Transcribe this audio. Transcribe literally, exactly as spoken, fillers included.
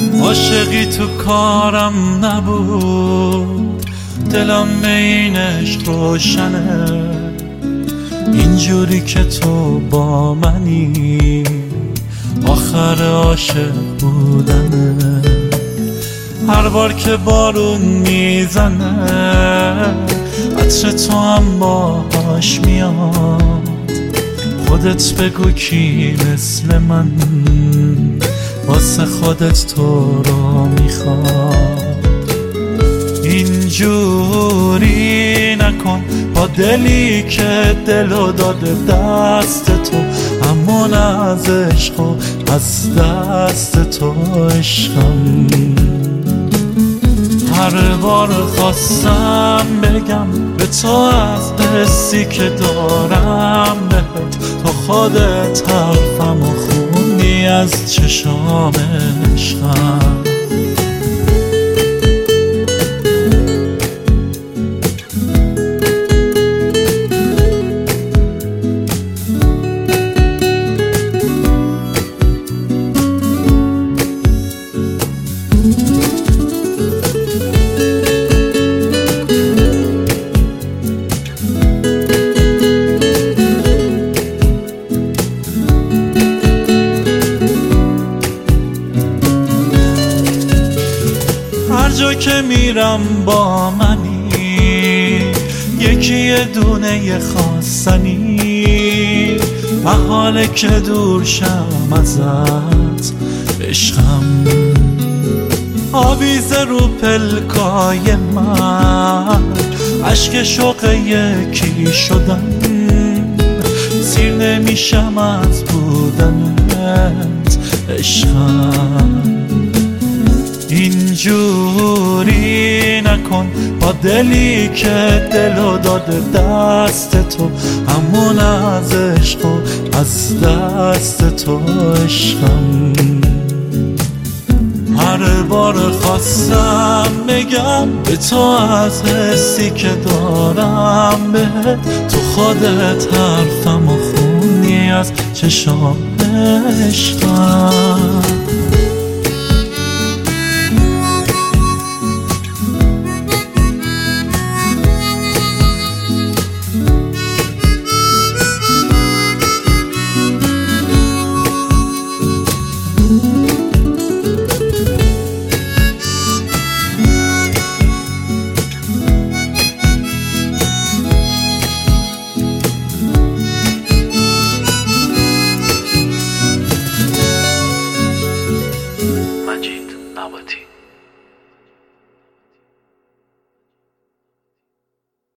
عاشقی تو کارم نبود، دلم به این عشق روشنه. اینجوری که تو با منی آخر عاشق بودنه. هر بار که بارون میزنه عطر تو هم باهاش میاد. خودت بگو کی مثل من واسه خودت تو رو میخواد. اینجوری نکن با دلی که دلو داده دست تو، همون از عشق و از دست تو عشقم. هر بار خواستم بگم به تو از حسی که دارم بهت، تو خودت حرفم و خوندی از چشام عشقم. هر جا که میرم با منی، یکی یه دونه خواستنی. محاله که دور شم ازت عشقم. آویزه رو پلکای من عشق شوق یکی شدن. سیر نمیشم از بودنت عشقم. اینجوری نکن با دلی که دلو داده دست تو، همون از عشق و از دست تو عشقم. هر بار خواستم بگم به تو از حسی که دارم بهت، تو خودت حرفم و خونی از چشام عشقم. مجید نباتی.